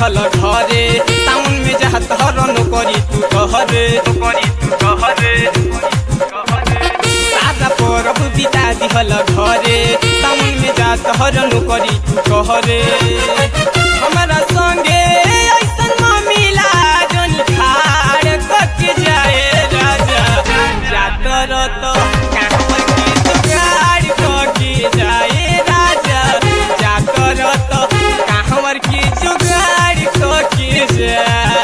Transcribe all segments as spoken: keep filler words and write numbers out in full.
दिहल घरे सावन में जात हर नौकरी तू कहरे नौकरी तू कहरे सादा परब बिता दिहल घरे सावन में जात हर नौकरी तू कहरे हमारा संगे ऐसन मिला जनी खाड़ कट जाए राजा जात रत कहवर की जुगाड़ कट जाए राजा जात रत कहवर की जुगाड़ कट जाए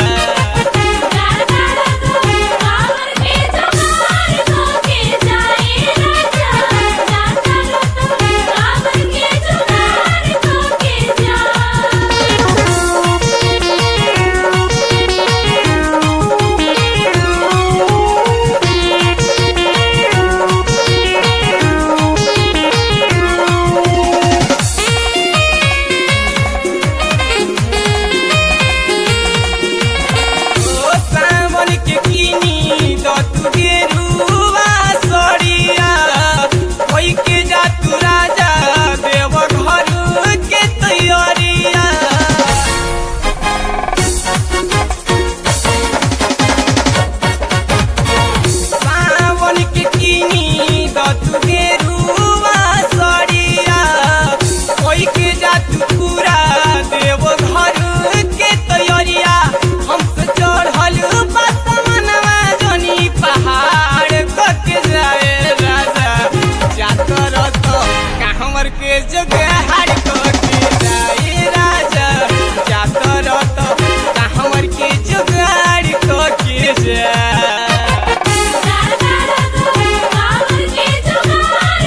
के जुगाड़ कट जाए राजा जात रत कहवर के जुगाड़ कट जाए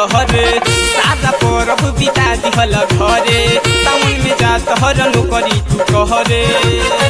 कहरे सारा परब बिता दिहल घरे सावन में जात हर नौकरी तू कहरे।